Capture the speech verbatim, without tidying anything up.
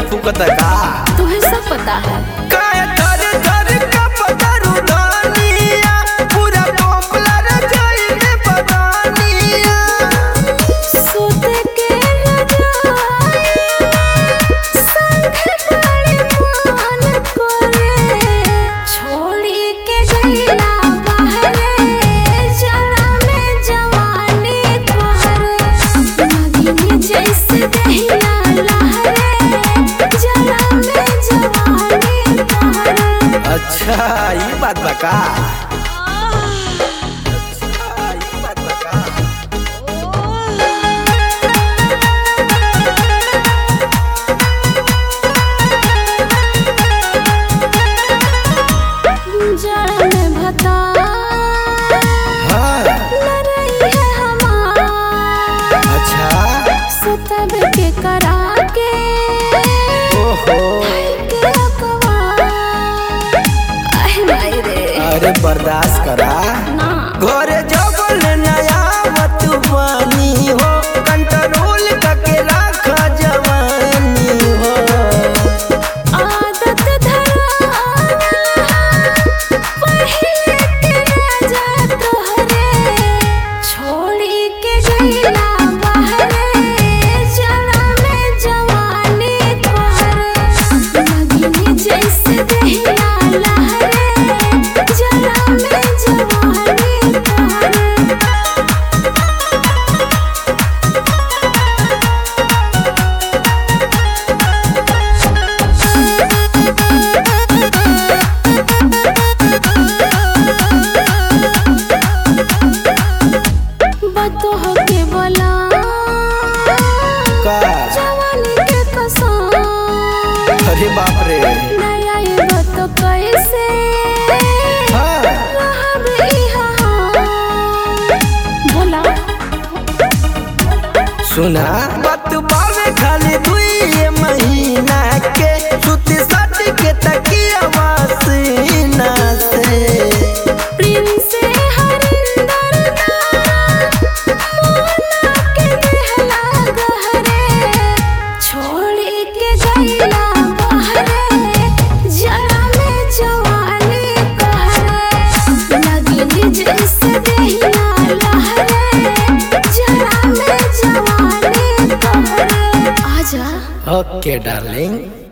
फुकता का तुम्हें सब पता है। काय धर धर का पदरू दानिया पूरा टोपला रजाई में बदानिया सोते के रजाई संग बड़े मान करे छोड़ी के गईला बहरे जरा में जवानी तोहरे नगीनी जैसे दहिया लहरे जरा में जवानी तोहरे। अच्छा ये बात बका के करा के ओहो अरे बर्दाश्त करा ना घरे जबल नया मत बानी हो कंट्रोल करके रख जवानी हो आदत धरा पहले के राजा तोहरे छोड़ी के गईला जैसे दहिया लहरे जरा में जवानी तोहरे। बतो हो के बोला का जवानी के कसम अरे बाप रे नया ये तो कैसे हाँ रहब इहाँ बोला सुना बात बावे खाली दुई महीना के सुती सट के तकिया वासीना से प्रिंस हरिंदर मोना के देहला गहरे छोड़ी के गईला बहरे जरा में जवानी कहरे नगीनी जैसे दहिया लहरे जरा में जवानी कहरे। आजा ओके डार्लिंग।